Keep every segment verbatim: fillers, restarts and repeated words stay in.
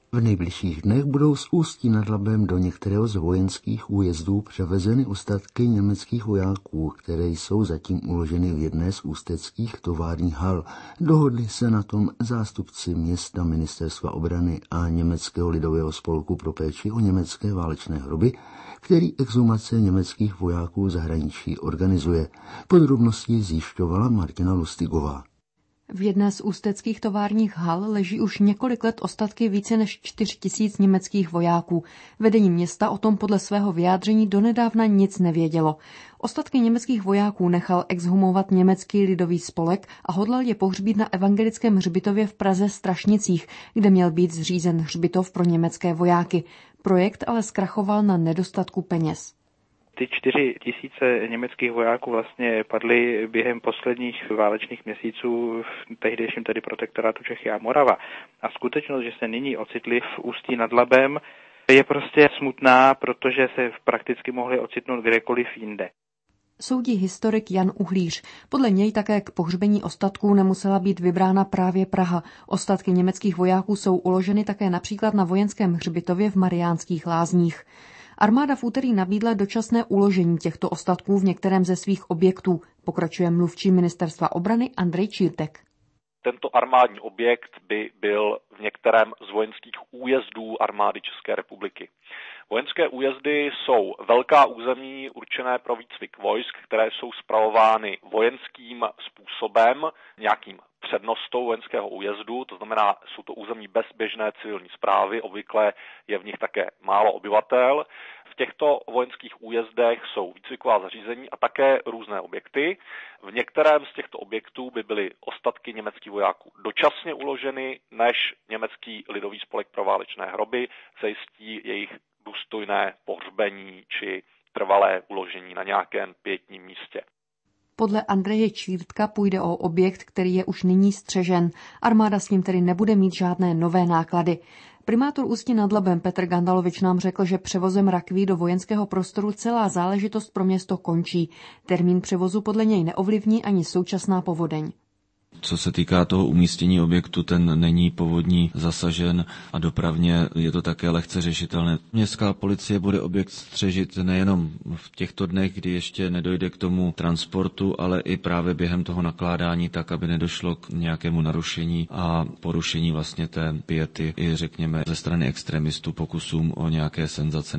V nejbližších dnech budou z Ústí nad Labem do některého z vojenských újezdů převezeny ostatky německých vojáků, které jsou zatím uloženy v jedné z ústeckých továrních hal. Dohodli se na tom zástupci města, ministerstva obrany a Německého lidového spolku pro péči o německé válečné hroby, který exhumace německých vojáků v zahraničí organizuje. Podrobnosti zjišťovala Martina Lustigová. V jedné z ústeckých továrních hal leží už několik let ostatky více než čtyři tisíce německých vojáků. Vedení města o tom podle svého vyjádření donedávna nic nevědělo. Ostatky německých vojáků nechal exhumovat Německý lidový spolek a hodlal je pohřbít na evangelickém hřbitově v Praze Strašnicích, kde měl být zřízen hřbitov pro německé vojáky. Projekt ale zkrachoval na nedostatku peněz. Ty čtyři tisíce německých vojáků vlastně padly během posledních válečných měsíců v tehdejším tedy protektorátu Čechy a Morava. A skutečnost, že se nyní ocitli v Ústí nad Labem, je prostě smutná, protože se prakticky mohli ocitnout kdekoliv jinde. Soudí historik Jan Uhlíř. Podle něj také k pohřbení ostatků nemusela být vybrána právě Praha. Ostatky německých vojáků jsou uloženy také například na vojenském hřbitově v Mariánských Lázních. Armáda v úterý nabídla dočasné uložení těchto ostatků v některém ze svých objektů, pokračuje mluvčí ministerstva obrany Andrej Čírtek. Tento armádní objekt by byl v některém z vojenských újezdů armády České republiky. Vojenské újezdy jsou velká území určené pro výcvik vojsk, které jsou spravovány vojenským způsobem, nějakým přednostou vojenského újezdu, to znamená, jsou to území bez běžné civilní správy, obvykle je v nich také málo obyvatel. V těchto vojenských újezdech jsou výcviková zařízení a také různé objekty. V některém z těchto objektů by byly ostatky německých vojáků dočasně uloženy, než Německý lidový spolek pro válečné hroby zajistí jejich důstojné pohřbení či trvalé uložení na nějakém pietním místě. Podle Andreje Čírtka půjde o objekt, který je už nyní střežen. Armáda s ním tedy nebude mít žádné nové náklady. Primátor Ústí nad Labem Petr Gandalovič nám řekl, že převozem rakví do vojenského prostoru celá záležitost pro město končí. Termín převozu podle něj neovlivní ani současná povodeň. Co se týká toho umístění objektu, ten není povodní zasažen a dopravně je to také lehce řešitelné. Městská policie bude objekt střežit nejenom v těchto dnech, kdy ještě nedojde k tomu transportu, ale i právě během toho nakládání, tak aby nedošlo k nějakému narušení a porušení vlastně té piety i řekněme ze strany extremistů pokusům o nějaké senzace.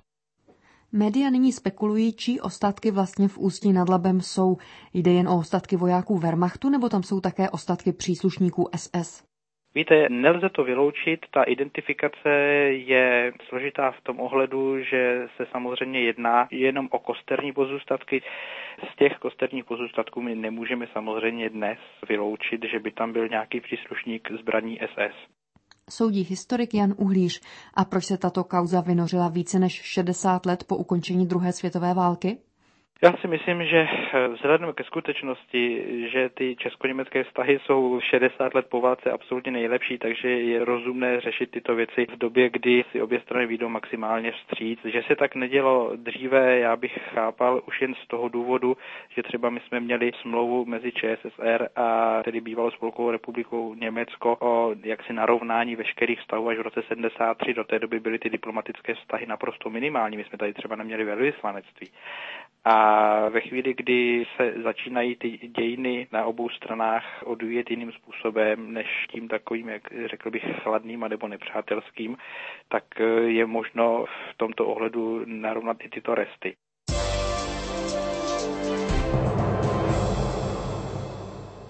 Média nyní spekulují, čí ostatky vlastně v Ústí nad Labem jsou. Jde jen o ostatky vojáků Wehrmachtu, nebo tam jsou také ostatky příslušníků S S? Víte, nelze to vyloučit, ta identifikace je složitá v tom ohledu, že se samozřejmě jedná jenom o kosterní pozůstatky. Z těch kosterních pozůstatků my nemůžeme samozřejmě dnes vyloučit, že by tam byl nějaký příslušník zbraní S S. Soudí historik Jan Uhlíř. A proč se tato kauza vynořila více než šedesát let po ukončení druhé světové války? Já si myslím, že vzhledem ke skutečnosti, že ty česko-německé vztahy jsou šedesát let po válce absolutně nejlepší, takže je rozumné řešit tyto věci v době, kdy si obě strany vyjdou maximálně vstříc. Že se tak nedělo dříve, já bych chápal už jen z toho důvodu, že třeba my jsme měli smlouvu mezi Č S S R a tedy bývalou spolkovou republikou Německo o jaksi narovnání veškerých vztahů až v roce sedmdesát tři. Do té doby byly ty diplomatické vztahy naprosto minimální. My jsme tady třeba neměli velvyslanectví. A ve chvíli, kdy se začínají ty dějiny na obou stranách odvíjet jiným způsobem, než tím takovým, jak řekl bych, chladným anebo nepřátelským, tak je možno v tomto ohledu narovnat i tyto resty.